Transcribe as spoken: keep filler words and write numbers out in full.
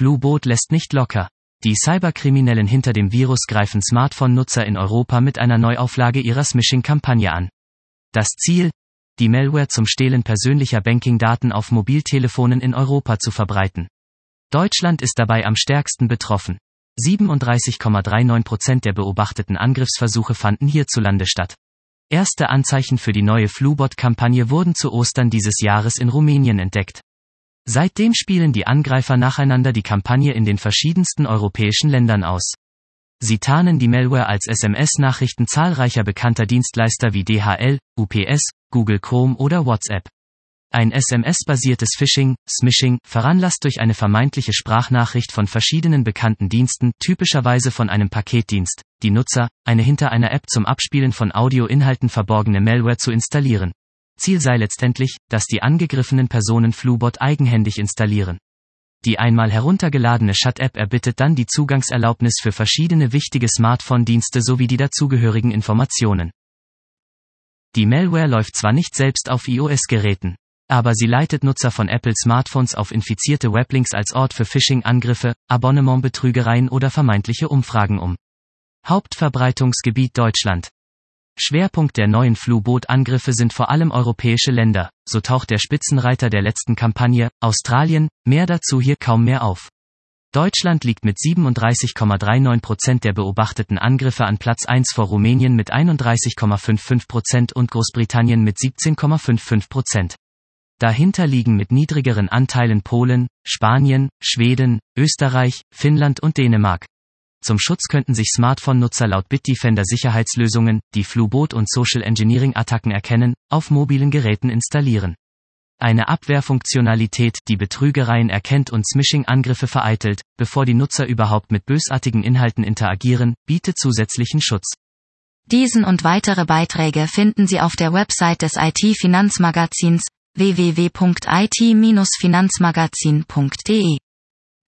Flubot lässt nicht locker. Die Cyberkriminellen hinter dem Virus greifen Smartphone-Nutzer in Europa mit einer Neuauflage ihrer Smishing-Kampagne an. Das Ziel? Die Malware zum Stehlen persönlicher Banking-Daten auf Mobiltelefonen in Europa zu verbreiten. Deutschland ist dabei am stärksten betroffen. siebenunddreißig Komma neununddreißig Prozent der beobachteten Angriffsversuche fanden hierzulande statt. Erste Anzeichen für die neue Flubot-Kampagne wurden zu Ostern dieses Jahres in Rumänien entdeckt. Seitdem spielen die Angreifer nacheinander die Kampagne in den verschiedensten europäischen Ländern aus. Sie tarnen die Malware als S M S-Nachrichten zahlreicher bekannter Dienstleister wie D H L, U P S, Google Chrome oder WhatsApp. Ein S M S-basiertes Phishing, Smishing, veranlasst durch eine vermeintliche Sprachnachricht von verschiedenen bekannten Diensten, typischerweise von einem Paketdienst, die Nutzer, eine hinter einer App zum Abspielen von Audioinhalten verborgene Malware zu installieren. Ziel sei letztendlich, dass die angegriffenen Personen Flubot eigenhändig installieren. Die einmal heruntergeladene Chat-App erbittet dann die Zugangserlaubnis für verschiedene wichtige Smartphone-Dienste sowie die dazugehörigen Informationen. Die Malware läuft zwar nicht selbst auf iOS-Geräten, aber sie leitet Nutzer von Apple-Smartphones auf infizierte Weblinks als Ort für Phishing-Angriffe, Abonnementbetrügereien oder vermeintliche Umfragen um. Hauptverbreitungsgebiet Deutschland. Schwerpunkt der neuen Flubot-Angriffe sind vor allem europäische Länder, so taucht der Spitzenreiter der letzten Kampagne, Australien, mehr dazu hier kaum mehr auf. Deutschland liegt mit siebenunddreißig Komma neununddreißig Prozent der beobachteten Angriffe an Platz eins vor Rumänien mit einunddreißig Komma fünfundfünfzig Prozent und Großbritannien mit siebzehn Komma fünfundfünfzig Prozent. Dahinter liegen mit niedrigeren Anteilen Polen, Spanien, Schweden, Österreich, Finnland und Dänemark. Zum Schutz könnten sich Smartphone-Nutzer laut Bitdefender Sicherheitslösungen, die Flubot- und Social-Engineering-Attacken erkennen, auf mobilen Geräten installieren. Eine Abwehrfunktionalität, die Betrügereien erkennt und Smishing-Angriffe vereitelt, bevor die Nutzer überhaupt mit bösartigen Inhalten interagieren, bietet zusätzlichen Schutz. Diesen und weitere Beiträge finden Sie auf der Website des I T-Finanzmagazins w w w punkt i t Bindestrich finanzmagazin punkt d e.